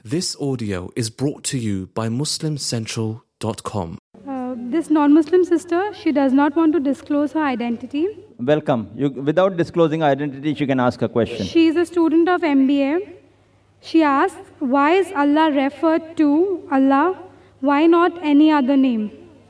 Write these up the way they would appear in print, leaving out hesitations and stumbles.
This audio is brought to you by MuslimCentral.com. This non-Muslim sister, she does not want to disclose her identity. Welcome. Without disclosing identity, she can ask a question. She is a student of MBA. She asks, why is Allah referred to Allah? Why not any other name?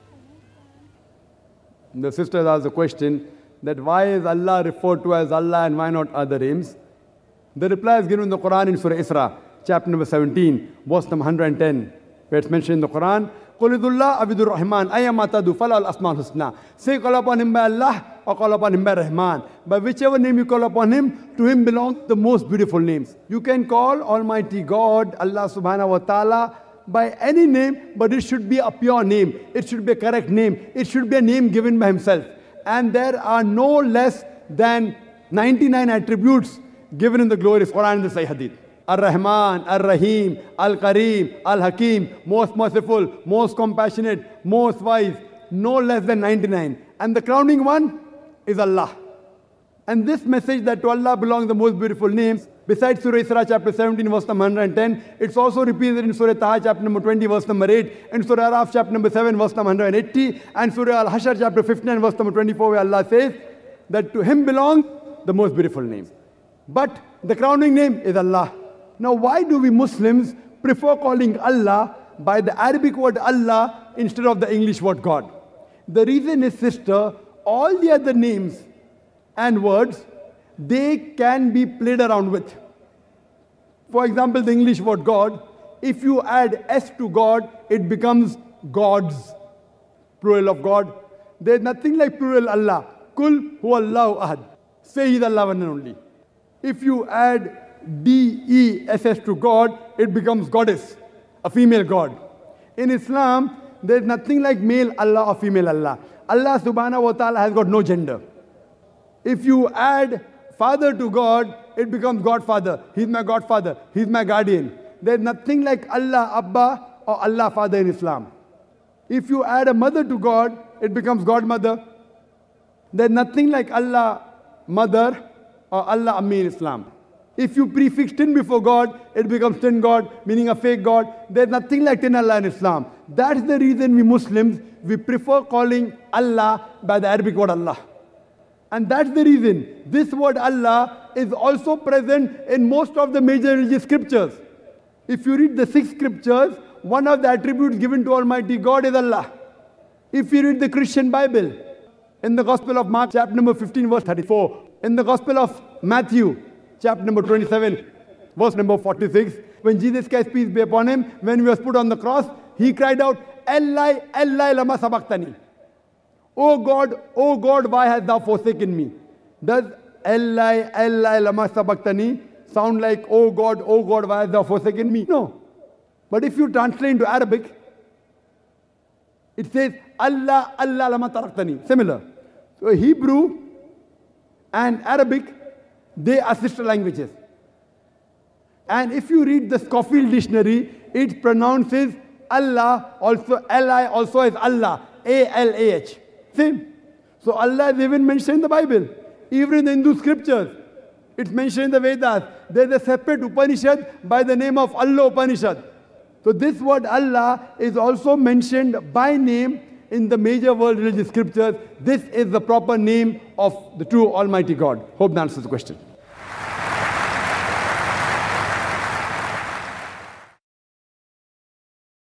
The sister asked the question that why is Allah referred to as Allah and why not other names? The reply is given in the Quran in Surah Isra, chapter number 17, verse number 110, where it's mentioned in the Quran, قُلِ ذُو اللَّهِ عَبِدُ الرَّحْمَنِ أَيَّمَا تَدُوا فَلَهُ الْأَسْمَاءُ الْحُسْنَى. Say, call upon Him by Allah or call upon Him by Rahman. By whichever name you call upon Him, to Him belong the most beautiful names. You can call Almighty God, Allah subhanahu wa ta'ala, by any name, but it should be a pure name. It should be a correct name. It should be a name given by Himself. And there are no less than 99 attributes given in the glorious Quran and the Sahih Hadith. Ar-Rahman, Ar-Rahim, Al-Kareem, Al-Hakim, most merciful, most compassionate, most wise, no less than 99. And the crowning one is Allah. And this message that to Allah belong the most beautiful names, besides Surah Isra chapter 17 verse number 110, it's also repeated in Surah Taha chapter number 20 verse number 8, and Surah Araf chapter number 7 verse number 180, and Surah Al-Hashr chapter 59 verse number 24, where Allah says that to Him belong the most beautiful names. But the crowning name is Allah. Now why do we Muslims prefer calling Allah by the Arabic word Allah instead of the English word God? The reason is, sister, all the other names and words, they can be played around with. For example, the English word God, if you add S to God, it becomes gods, plural of God. There is nothing like plural Allah. Kul huwallahu ahad. Say He is Allah one and only. If you add D-E-S-S to God, it becomes goddess, a female God. In Islam, there is nothing like male Allah or female Allah. Allah subhanahu wa ta'ala has got no gender. If you add father to God, it becomes Godfather. He's my Godfather. He's my guardian. There's nothing like Allah Abba or Allah Father in Islam. If you add a mother to God, it becomes Godmother. There's nothing like Allah Mother or Allah Ammi in Islam. If you prefix tin before God, it becomes tin God, meaning a fake God. There's nothing like tin Allah in Islam. That's the reason we Muslims, we prefer calling Allah by the Arabic word Allah. And that's the reason this word Allah is also present in most of the major religious scriptures. If you read the 6 scriptures, one of the attributes given to Almighty God is Allah. If you read the Christian Bible, in the Gospel of Mark, chapter number 15, verse 34, in the Gospel of Matthew, chapter number 27, verse number 46, when Jesus Christ, peace be upon Him, when He was put on the cross, He cried out, Eli, Eli, lama sabachthani. O God, why hast thou forsaken me? Does Eli, Eli, lama sabachthani sound like, O God, why hast thou forsaken me? No. But if you translate into Arabic, it says, Allah, Allah, lama taraktani. Similar. So Hebrew and Arabic, they are sister languages. And if you read the Scofield dictionary, it pronounces Allah also, Eli also is Allah, A-L-A-H. Same. So Allah is even mentioned in the Bible. Even in the Hindu scriptures, it's mentioned in the Vedas. There's a separate Upanishad by the name of Allah Upanishad. So this word Allah is also mentioned by name in the major world religious scriptures. This is the proper name of the true Almighty God. Hope that answers the question.